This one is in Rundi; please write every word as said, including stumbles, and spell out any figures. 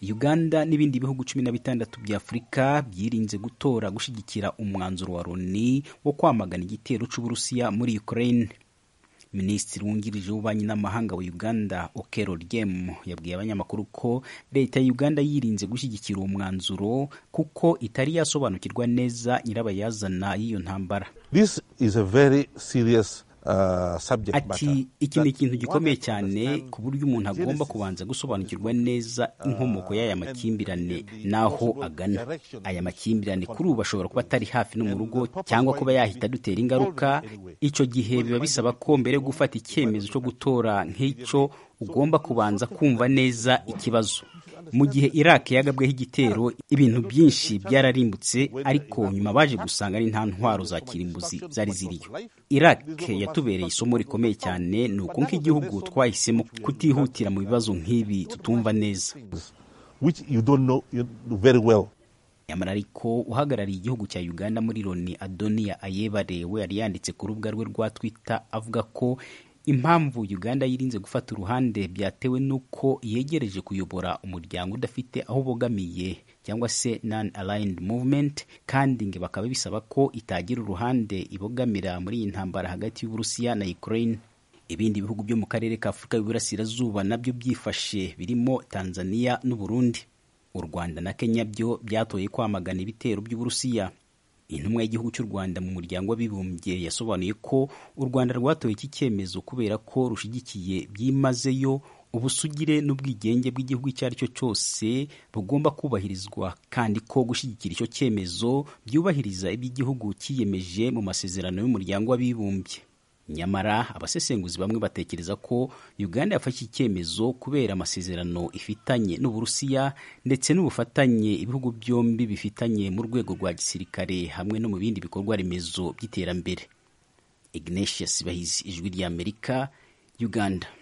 Uganda n'ibindi bihugu cumi na bitandatu bya Afurika byirinze gutora gushigikira umwanzuro wa Loni wo kwamagana igitero c'Uburusiya muri Ukraine. Minisitiri wungirije w'ububanyi n'amahanga wa Uganda Okello Oryem yabwiye abanyamakuru ko leta ya Uganda yirinze gushyigikira uwo mwanzuro kuko itari yasobanukirwa neza nyirabayazana y'iyo ntambara. This is a very serious uh, subject matter. Ati iki ni ikintu gikomeye cyane ku buryo umuntu agomba kubanza gusobanukirwa neza inkomoko y'aya makimbirane naho agana. Aya makimbirane kuri ubu ashobora kuba atari hafi no mu rugo cyangwa kuba yahita dutera ingaruka. Icyo gihe biba bisaba ko mbere yo gufata icyemezo cyo gutora nk'icyo ugomba kubanza kumva neza ikibazo. Mu gihe Iraq yagabweho igitero ibintu byinshi byararimbutse, ariko nyuma baje gusanga ari nta ntwaro za kirimbuzi zari ziriyo. Iraq yatubereye isomo rikomeye cyane, nuko nk'igihugu twahisemo kutihutira mu bibazo nk'ibi tutumva neza. Which you don't know very well. Nyamara ariko uhagarariye igihugu cya Uganda muri Loni Adonia Ayebare we yari yanditse ku rubuga rwe rwa Twitter avuga ko impamvu Uganda yirinze gufata uruhande byatewe nuko yegereje kuyobora umuryango udafite aho bogamiye cyangwa se non-aligned movement, kandi nge bakaba bisaba ko itagira uruhande ibogamira muri iyi ntambara hagati y'Uburusiya na Ukraine. Ibindi bihugu byo mu karere ka Afurika y'Iburasirazuba nabyo byifashe birimo Tanzania n'u Burundi. U Rwanda na Kenya byo byatoye kwamagana ibitero by'Uburusiya. Intumwa y'igihugu cy'u Rwanda mu muryango w'abibumbye yasobanuye ko u Rwanda rwatoye iki cyemezo kubera ko rushigikiye byimazeyo ubusugire n'ubwigenge bw'igihugu icyo ari cyo cyose bugomba kubahirizwa, kandi ko gushyigikira icyo cyemezo byubahiriza iby'igihugu cyiyemeje mu masezerano y'umuryango w'abibumbye. Nyamara abasesenguzi bamwe batekereza ko Uganda yafashe icyemezo kubera amasezerano ifitanye n'Uburusiya ndetse n'ubufatanye ibihugu byombi bifitanye mu rwego rwa gisirikare hamwe no mu bindi bikorwa remezo by'iterambere. Ignatius Bahizi, Ijwi ry'Amerika, Uganda.